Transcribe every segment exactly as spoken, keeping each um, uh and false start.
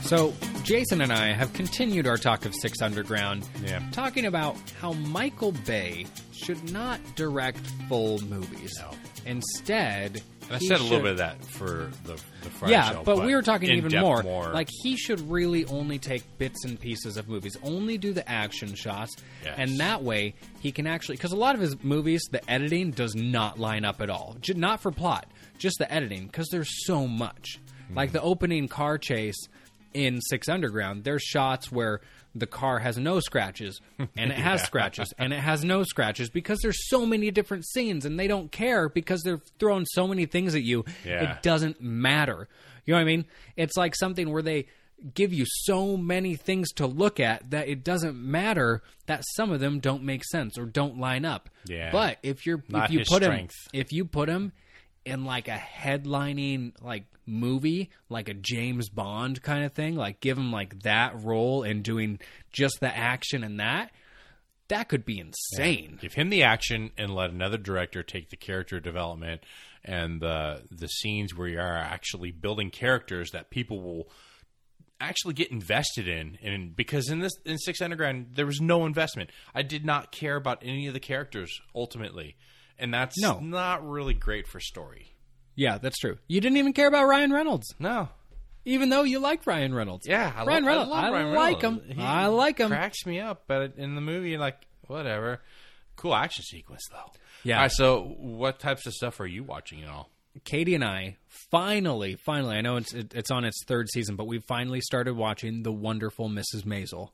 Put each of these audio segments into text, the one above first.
So, Jason and I have continued our talk of Six Underground, Yeah. talking about how Michael Bay should not direct full movies. No. Instead, And I he said a little should- bit of that for the, the Friday yeah, show. but we were talking in even depth more. more. Like, he should really only take bits and pieces of movies, only do the action shots, Yes. and that way he can actually. Because a lot of his movies, the editing does not line up at all. J- not for plot, just the editing, because there's so much. Mm-hmm. Like the opening car chase in Six Underground, there's shots where the car has no scratches, and it has Yeah. scratches, and it has no scratches, because there's so many different scenes, and they don't care because they're throwing so many things at you. Yeah. It doesn't matter. You know what I mean? It's like something where they give you so many things to look at that it doesn't matter that some of them don't make sense or don't line up. Yeah. But if you're Not if you his put strength. him if you put him in like a headlining like movie, like a James Bond kind of thing, like give him like that role and doing just the action and that, that could be insane. Give him the action and let another director take the character development and the the scenes where you are actually building characters that people will actually get invested in. And because in this in Six Underground there was no investment. I did not care about any of the characters ultimately. And that's No. not really great for story. Yeah, that's true. You didn't even care about Ryan Reynolds, No. even though you like Ryan Reynolds. Yeah, I Ryan lo- Reynolds. I, love I Ryan like Reynolds. him. He I like him. Cracks me up, but in the movie, like whatever. Cool action sequence though. Yeah. All right. So, what types of stuff are you watching and all? Katie and I finally, finally, I know it's it, it's on its third season, but we finally started watching The Wonderful Missus Maisel.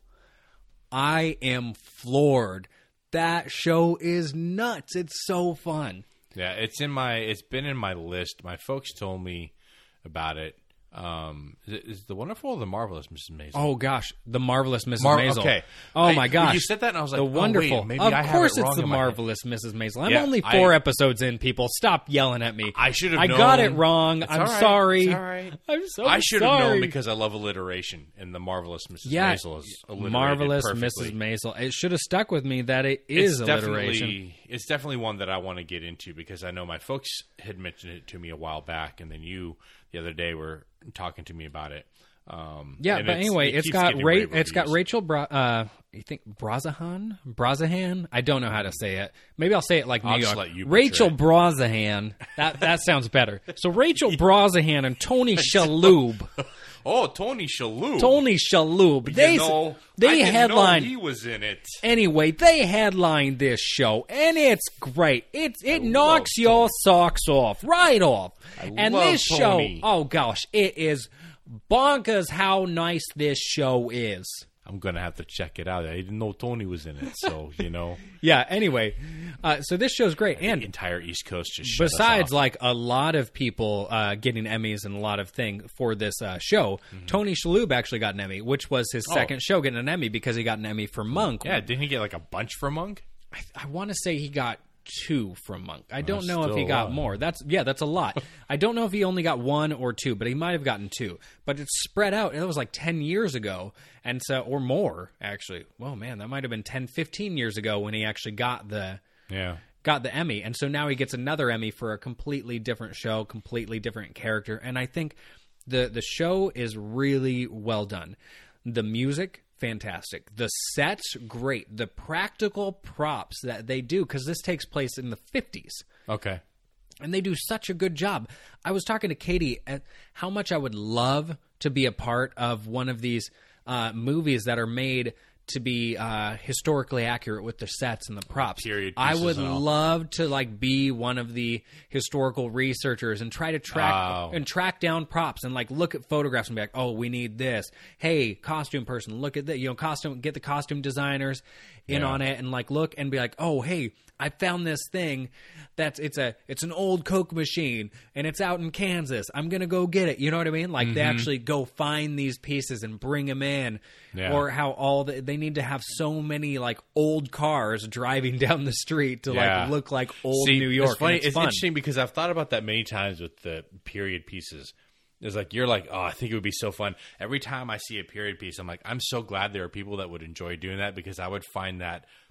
I am floored. That show is nuts. It's so fun. Yeah, it's in my. It's been in my list. My folks told me about it. Um, is, it, is the Wonderful or the Marvelous Missus Maisel? Oh gosh, The Marvelous Missus Mar- Maisel. okay. Oh I- my gosh, you said that and I was like, The oh, wait, Wonderful. maybe of I have course, it it's wrong The in my head. Marvelous Missus Maisel. I'm Yeah, only four I- episodes in. People, stop yelling at me. I should have I known. got it wrong. It's I'm all right. sorry. It's all right. I'm so I should have sorry. known because I love alliteration, and the Marvelous Missus Yeah, Maisel is alliterated Marvelous perfectly. Missus Maisel. It should have stuck with me that it is it's alliteration. Definitely, it's definitely one that I want to get into because I know my folks had mentioned it to me a while back, and then you the other day were talking to me about it. Um, Yeah, and but it's- anyway, it it's keeps got getting Ra- rave it's got reviews. Rachel. Bra- uh, you think Brazahan? Brazahan? I don't know how to say it. Maybe I'll say it like New I'll just York. let you butcher Rachel it. Brazahan. That that sounds better. So Rachel Brazahan and Tony Shalhoub. Oh, Tony Shalhoub. Tony Shalhoub. You They know, I they didn't headline. know he was in it. Anyway, they headlined this show, and it's great. It it I knocks love your socks off, right off. and love this Tony. show, oh gosh, it is bonkers how nice this show is. I'm gonna have to check it out. I didn't know Tony was in it, so you know, Yeah. Anyway, uh, so this show's great, the and entire East Coast just shut us besides, off. like a lot of people uh, getting Emmys and a lot of thing for this uh, show, Tony Shalhoub actually got an Emmy, which was his Oh. second show getting an Emmy because he got an Emmy for Monk. yeah, didn't he get like a bunch for Monk? I, I want to say he got two from Monk. I don't That's know if still he a got lot. more. That's yeah, that's a lot. I don't know if he only got one or two, but he might have gotten two. But it's spread out. It was like ten years ago, and so or more actually. Well, man, that might have been ten, fifteen years ago when he actually got the Yeah, got the Emmy. And so now he gets another Emmy for a completely different show, completely different character. And I think the the show is really well done. The music, fantastic. The sets, great. The practical props that they do, because this takes place in the fifties. okay. And they do such a good job. I was talking to Katie at how much I would love to be a part of one of these uh, movies that are made to be uh, historically accurate with the sets and the props. Period I pieces would and all. love to like be one of the historical researchers and try to track Oh. and track down props and like look at photographs and be like, oh, we need this. Hey, costume person, look at that. You know, costume. Get the costume designers in Yeah. on it and like look and be like, oh, hey, I found this thing. That's it's a it's an old Coke machine and it's out in Kansas. I'm gonna go get it. You know what I mean? Like they actually go find these pieces and bring them in. Yeah. Or how all the, they need to have so many like old cars driving down the street to Yeah. like look like old See, New York. It's funny. and it's, It's fun. interesting because I've thought about that many times with the period pieces. It's like you're like, oh, I think it would be so fun. Every time I see a period piece, I'm like, I'm so glad there are people that would enjoy doing that because I would find that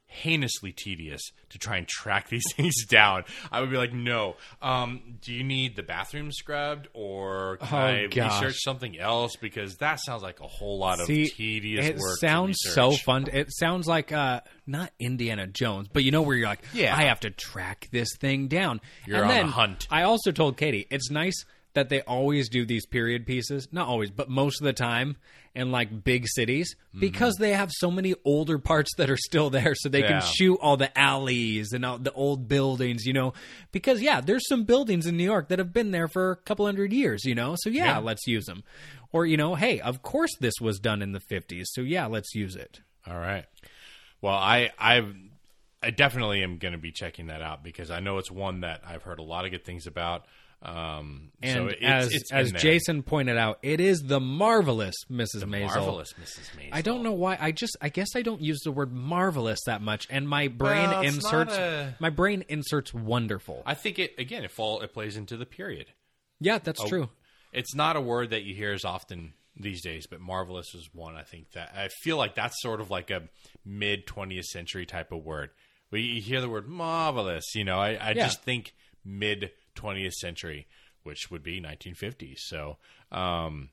heinously tedious to try and track these things down. I would be like, no. Um, do you need the bathroom scrubbed, or can Oh, I gosh. research something else? Because that sounds like a whole lot See, of tedious it work. sounds to so research. fun. It sounds like uh, not Indiana Jones, but you know where you're like, Yeah. I have to track this thing down. You're and on a then hunt. I also told Katie, it's nice that they always do these period pieces. Not always, but most of the time in like big cities, because they have so many older parts that are still there, so they Yeah. can shoot all the alleys and all the old buildings, you know. Because yeah, there's some buildings in New York that have been there for a couple hundred years, you know. So yeah, Yeah. let's use them. Or you know, hey, of course this was done in the fifties, so yeah, let's use it. All right. Well, I I I definitely am going to be checking that out because I know it's one that I've heard a lot of good things about. Um, And so it's, as it's as in there. Jason pointed out, it is the marvelous Missus The Maisel. marvelous Missus Maisel. I don't know why. I just I guess I don't use the word marvelous that much, and my brain Well, it's inserts not a- my brain inserts wonderful. I think it again. It fall it plays into the period. Yeah, that's true. It's not a word that you hear as often these days, but marvelous is one. I think that I feel like that's sort of like a mid twentieth century type of word. When you hear the word marvelous, you know, I, I Yeah. just think mid twentieth century, which would be nineteen fifties. So um,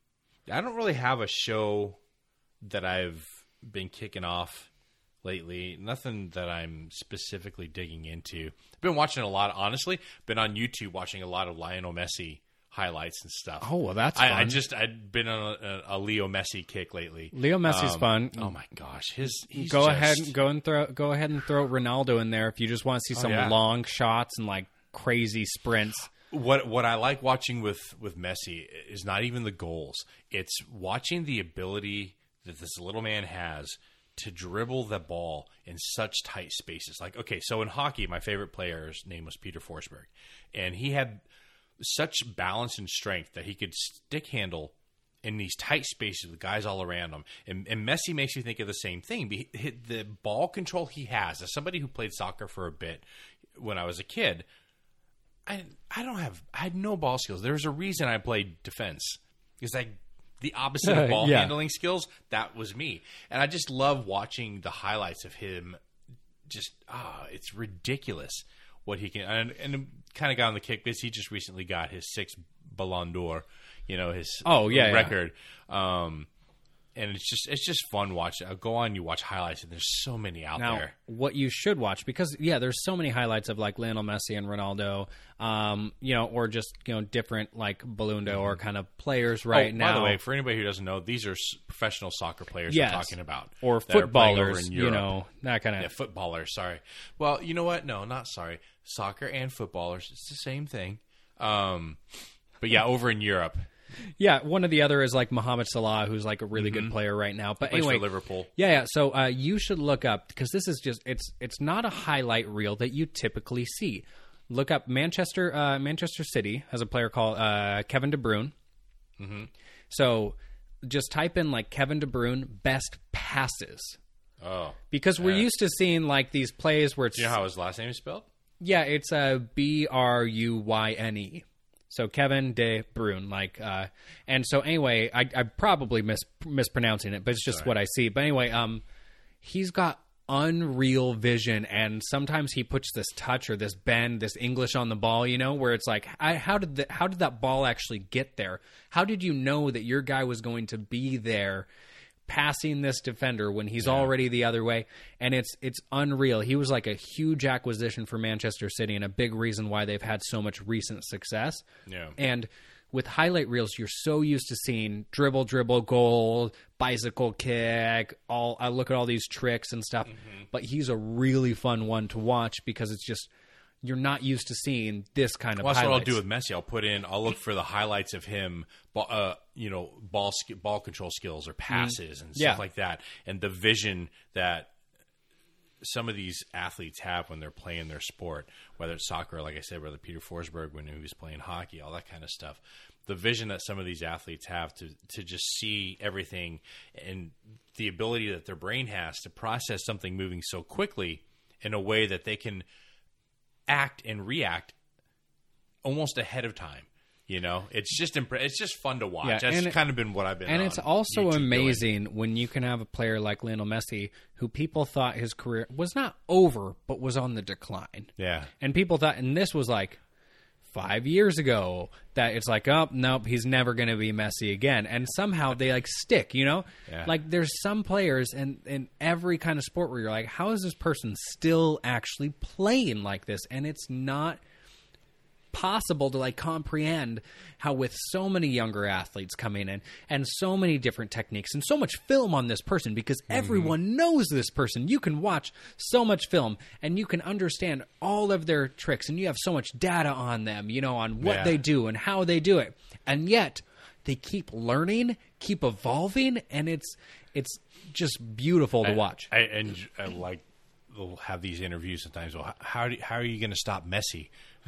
I don't really have a show that I've been kicking off lately. Nothing that I'm specifically digging into. I've been watching a lot, honestly, been on YouTube watching a lot of Lionel Messi highlights and stuff. Oh, well, that's I, I fun. just, I'd been on a, a Leo Messi kick lately. Leo Messi's Um, fun. Oh my gosh. His, he's go just- ahead, go and throw, go ahead and throw Ronaldo in there if you just want to see some yeah. long shots and like crazy sprints. What what I like watching with, with Messi is not even the goals. It's watching the ability that this little man has to dribble the ball in such tight spaces. Like, okay, so in hockey, my favorite player's name was Peter Forsberg. And he had such balance and strength that he could stick handle in these tight spaces with guys all around him. And, and Messi makes you think of the same thing. Be- The ball control he has, as somebody who played soccer for a bit when I was a kid, I I don't have I had no ball skills. There's a reason I played defense. Because like the opposite of ball Yeah. handling skills, that was me. And I just love watching the highlights of him. Just ah, it's ridiculous what he can. And, and kind of got on the kick because he just recently got his sixth Ballon d'Or. You know, his Oh, yeah, yeah. record. Um, and it's just it's just fun watching. I'll go on, you watch highlights, and there's so many out Now, there. what you should watch, because yeah, there's so many highlights of like Lionel Messi and Ronaldo, um, you know, or just you know different like Balloon d'Or kind of players right oh, now. By the way, for anybody who doesn't know, these are s- professional soccer players Yes. we're talking about, or that are playing over footballers, in you Europe. know, that kind of. Yeah, footballers. Sorry. Well, you know what? No, not sorry. Soccer and footballers, it's the same thing. Um, but yeah, over in Europe, Yeah, one of the other is like Mohamed Salah, who's like a really good player right now. But plays anyway, for Liverpool. yeah, yeah. So uh, you should look up because this is just it's it's not a highlight reel that you typically see. Look up Manchester. Uh, Manchester City has a player called uh, Kevin De Bruyne. Mm-hmm. So just type in like Kevin De Bruyne best passes Oh, because we're Yeah. used to seeing like these plays where it's do you know how his last name is spelled? yeah, it's a B R U Y N E. So Kevin De Bruyne, like, uh, and so anyway, I, I'm probably mis- mispronouncing it, but it's just Sorry. what I see. But anyway, um, he's got unreal vision, and sometimes he puts this touch or this bend, this English on the ball, you know, where it's like, I, how did the, how did that ball actually get there? How did you know that your guy was going to be there? Passing this defender when he's already the other way, and it's it's unreal. He was like a huge acquisition for Manchester City and a big reason why they've had so much recent success. Yeah. And with highlight reels, you're so used to seeing dribble, dribble, goal, bicycle kick. All I look at all these tricks and stuff, Mm-hmm. but he's a really fun one to watch because it's just you're not used to seeing this kind of Well, that's highlights. what I'll do with Messi. I'll put in. I'll look for the highlights of him, ball- uh, you know, ball sk- ball control skills or passes and stuff Yeah. like that, and the vision that some of these athletes have when they're playing their sport, whether it's soccer, like I said, whether Peter Forsberg when he was playing hockey, all that kind of stuff. The vision that some of these athletes have to to just see everything and the ability that their brain has to process something moving so quickly in a way that they can act and react almost ahead of time. You know, it's just impre- it's just fun to watch. Yeah, That's and it- kind of been what I've been. And on it's also YouTube amazing doing. when you can have a player like Lionel Messi, who people thought his career was not over, but was on the decline. Yeah, And people thought, and this was like five years ago, that it's like, oh, nope, he's never going to be Messi again. And somehow they like stick, you know? Yeah. Like there's some players in, in every kind of sport where you're like, how is this person still actually playing like this? And it's not possible to like comprehend how with so many younger athletes coming in and so many different techniques and so much film on this person, because everyone knows this person. You can watch so much film and you can understand all of their tricks, and you have so much data on them, you know, on what Yeah. they do and how they do it. And yet they keep learning, keep evolving, and it's it's just beautiful to watch. I, and I like they'll have these interviews sometimes. Well, how do, how are you going to stop Messi?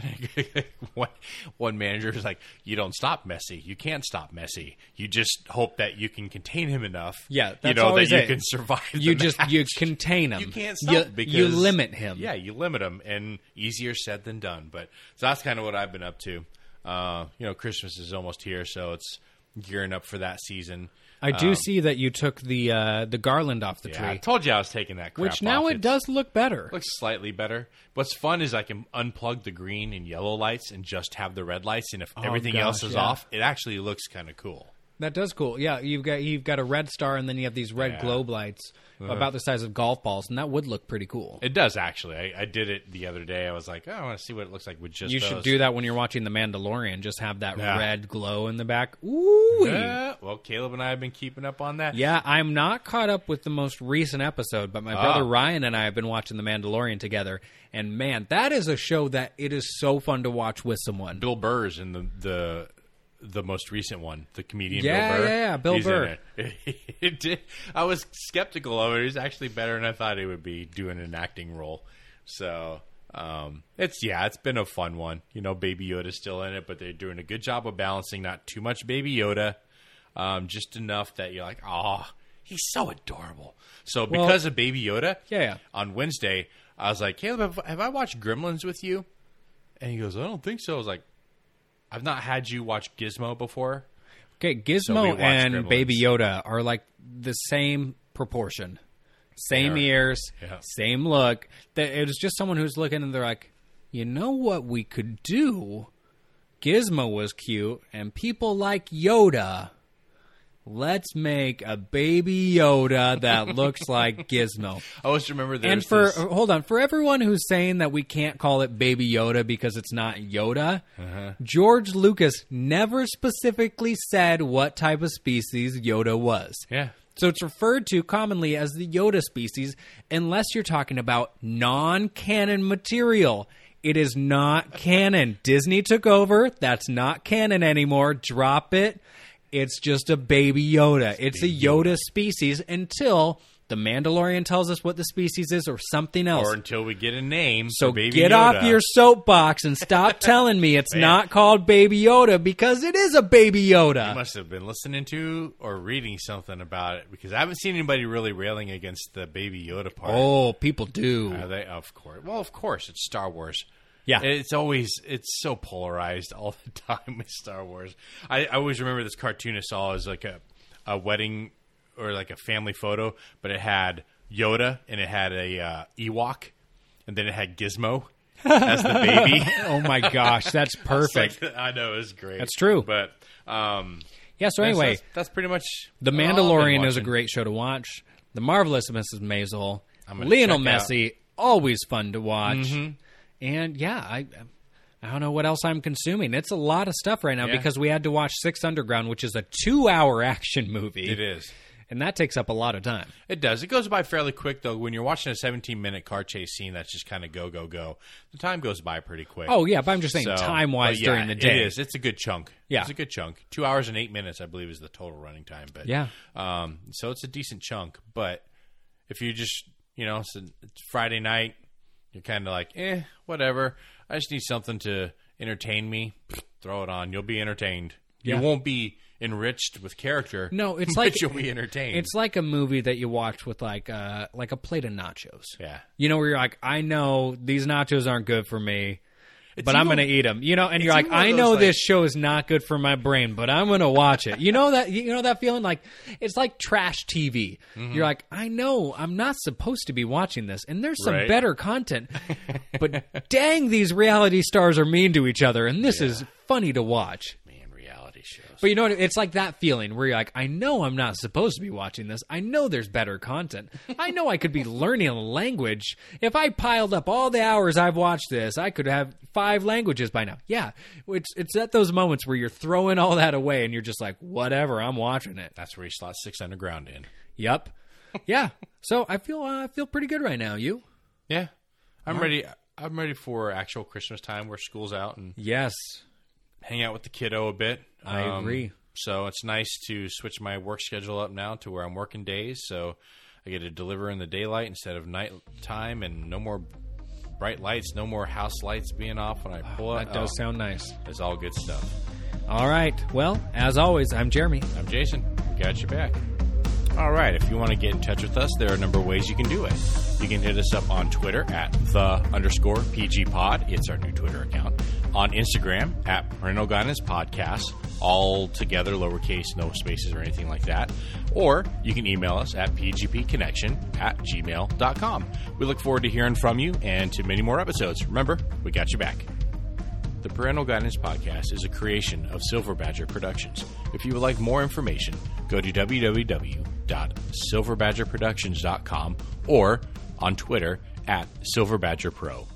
one, one manager is like, you don't stop Messi. You can't stop Messi. You just hope that you can contain him enough. Yeah, you that's know always that you it. can survive. You the just match. you contain him. You can't stop You, because you limit him. Yeah, you limit him, and easier said than done. But so that's kind of what I've been up to. Uh, you know, Christmas is almost here, so it's gearing up for that season. I do see that you took the uh, the garland off the Yeah, tree, I told you I was taking that crap which now off. it It's- does look better. looks slightly better. What's fun is I can unplug the green and yellow lights and just have the red lights, and if everything else gosh, is yeah. off, it actually looks kind of cool. That does cool. Yeah, you've got you've got a red star, and then you have these red Yeah. globe lights about the size of golf balls, and that would look pretty cool. It does actually. I, I did it the other day. I was like, oh, I want to see what it looks like with just You those. should do that when you're watching The Mandalorian. Just have that Yeah. red glow in the back. Ooh. Yeah. Well, Caleb and I have been keeping up on that. Yeah, I'm not caught up with the most recent episode, but my brother Ah. Ryan and I have been watching The Mandalorian together. And man, that is a show that it is so fun to watch with someone. Bill Burr's in the the the most recent one, the comedian Yeah, Bill Burr. yeah, yeah, Bill He's in Burr. it. It did- I was skeptical of it. He's actually better than I thought he would be doing an acting role. So um, it's yeah, it's been a fun one. You know, Baby Yoda's still in it, but they're doing a good job of balancing not too much Baby Yoda, um, just enough that you're like, oh, he's so adorable. So because of Baby Yoda, Yeah, yeah. on Wednesday, I was like, Caleb, have, have I watched Gremlins with you? And he goes, I don't think so. I was like, I've not had you watch Gizmo before. Okay, So we Gizmo watched and Gremlins. Baby Yoda are like the same proportion, same They are. ears, Yeah. same look. That it was just someone who's looking and they're like, you know what we could do? Gizmo was cute, and people like Yoda. Let's make a Baby Yoda that looks like Gizmo. I always remember there's And for this, hold on, for everyone who's saying that we can't call it Baby Yoda because it's not Yoda, Uh-huh. George Lucas never specifically said what type of species Yoda was. yeah. So it's referred to commonly as the Yoda species unless you're talking about non-canon material. It is not canon. Disney took over. That's not canon anymore. Drop it. It's just a Baby Yoda. It's a Yoda species until The Mandalorian tells us what the species is or something else. Or until we get a name So for Baby get Yoda. off your soapbox and stop telling me it's Man. not called Baby Yoda, because it is a Baby Yoda. You must have been listening to or reading something about it, because I haven't seen anybody really railing against the Baby Yoda part. Oh, people do. Are they? Of course. Well, of course, it's Star Wars. Yeah. It's always, it's so polarized all the time with Star Wars. I, I always remember this cartoon I saw as like a, a wedding or like a family photo, but it had Yoda and it had a uh, Ewok, and then it had Gizmo as the baby. Oh my gosh, that's perfect. Like, I know, it was great. That's true. But um, Yeah, so that's- anyway, that's, that's pretty much The all I've been Mandalorian is a watching. great show to watch. The Marvelous Missus Maisel. I'm gonna Lionel check out- Messi, always fun to watch. Mm-hmm. And yeah, I I don't know what else I'm consuming. It's a lot of stuff right now Yeah. because we had to watch Six Underground, which is a two-hour action movie. It is. And that takes up a lot of time. It does. It goes by fairly quick, though. When you're watching a seventeen-minute car chase scene that's just kind of go, go, go, the time goes by pretty quick. Oh, yeah, but I'm just saying So, time-wise but yeah, during the day. It is. It's a good chunk. Yeah. It's a good chunk. Two hours and eight minutes, I believe, is the total running time. But Yeah. Um, so it's a decent chunk. But if you just, you know, it's, a, it's Friday night, you're kind of like, eh, whatever. I just need something to entertain me. Throw it on. You'll be entertained. Yeah. You won't be enriched with character. No, it's but like you'll be entertained. It's like a movie that you watch with like uh like a plate of nachos. yeah. You know, where you're like, I know these nachos aren't good for me, but I'm going to eat them. You know, and you're like, I know like, this show is not good for my brain, but I'm going to watch it. You know that you know that feeling? Like, it's like trash T V. Mm-hmm. You're like, I know I'm not supposed to be watching this, and there's some right. better content, but dang, these reality stars are mean to each other, and this yeah. is funny to watch. Shows. But you know what? It's like that feeling where you're like, I know I'm not supposed to be watching this. I know there's better content. I know I could be learning a language. If I piled up all the hours I've watched this, I could have five languages by now. Yeah. It's, it's at those moments where you're throwing all that away and you're just like, whatever, I'm watching it. That's where you slot Six Underground in. Yep. Yeah. So I feel uh, I feel pretty good right now. You? Yeah. I'm all ready. Right. I'm ready for actual Christmas time where school's out and yes, hang out with the kiddo a bit. I um, agree. So it's nice to switch my work schedule up now to where I'm working days. So I get to deliver in the daylight instead of night time, and no more bright lights, no more house lights being off when I pull oh, up. That does oh, sound nice. It's all good stuff. All right. Well, as always, I'm Jeremy. I'm Jason. We got your back. All right. If you want to get in touch with us, there are a number of ways you can do it. You can hit us up on Twitter at the underscore PG pod. It's our new Twitter account. On Instagram at Parental Guidance Podcast, all together, lowercase, no spaces or anything like that. Or you can email us at p g p connection at gmail dot com. We look forward to hearing from you and to many more episodes. Remember, we got you back. The Parental Guidance Podcast is a creation of Silver Badger Productions. If you would like more information, go to w w w dot silver badger productions dot com or on Twitter at silver badger pro.